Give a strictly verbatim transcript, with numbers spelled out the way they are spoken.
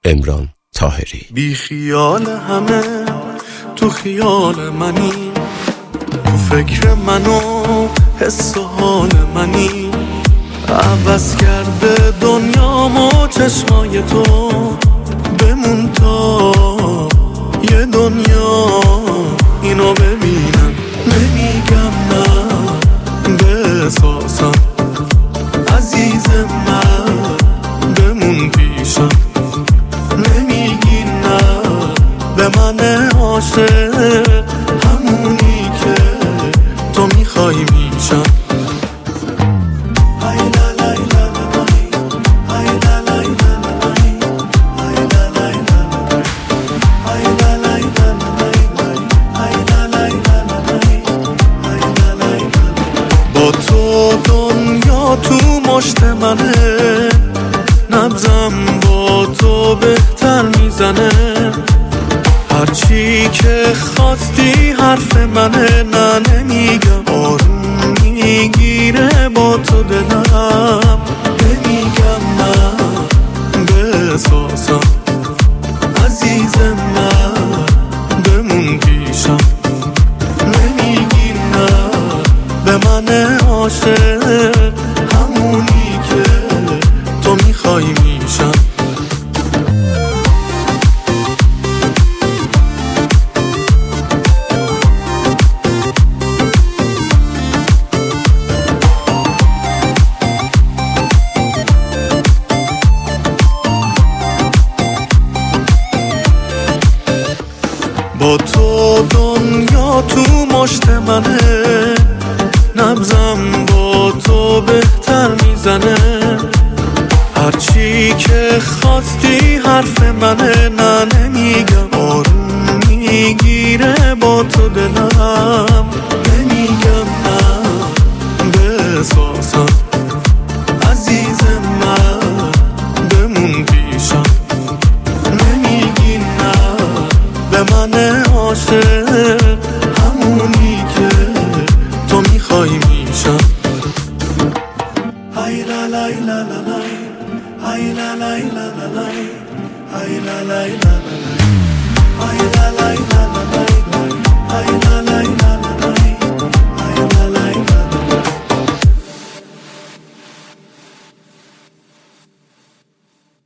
امران طاهری. بی خیال همه تو خیال منی، تو فکر منو حس و حال منی، عوض کرده دنیامو چشمای تو، بمون تا یه دنیا اینو ببینم. نمیگم نه به احساسم عزیز من، بمون پیشم. نمیگی نه به من عاشق، همونی که تو میخوای میشم. با تو دنیا تو مشت منه، نبضم با تو بهتر میزنه. هرچی که خواستی حرف منه، نه نمیگم آروم میگیره با تو دلم. نمیگم نه به احساسم عزیز من، بمون پیشم. نمیگی نه به من عاشق، همونی که تو میخوای میشم. با تو دنیا تو مشت منه، نبضم با تو بهتر میزنه. هرچی که خواستی حرف منه، نه نمیگم آروم میگیره با تو دلم.